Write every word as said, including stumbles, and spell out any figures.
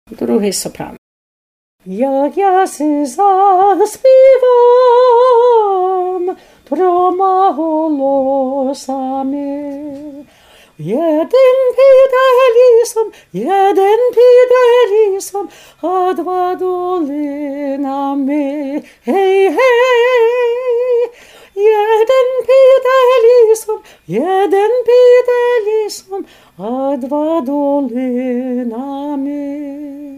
Другий сопрано. Як я си заспівам трьома голосами, один піде лісом, один піде лісом, а два долинами. Гей-гей, один піде лісом, один піде лісом, а два долинами.